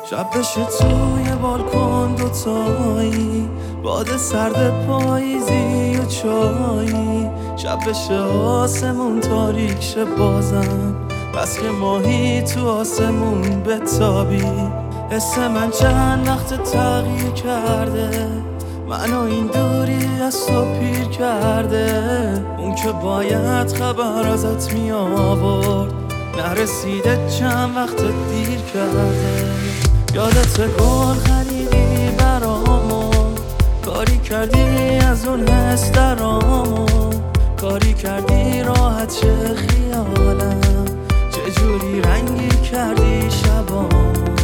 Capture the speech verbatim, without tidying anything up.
شب بشه توی بالکن دوتایی، باد سرد پاییزی و چایی. شب بشه آسمون تاریک شه بازم، بس که ماهی تو آسمون بتابی. حس من چند وقت تغییر کرده، منو این دوری از تو پیر کرده. اون که باید خبر ازت می آورد نرسیده، چند وقت دیر کرده. یادت گل خریدی برامو، کاری کردی از اون حس درامو، کاری کردی راحت شه خیالم، چجوری رنگی کردی شبامو.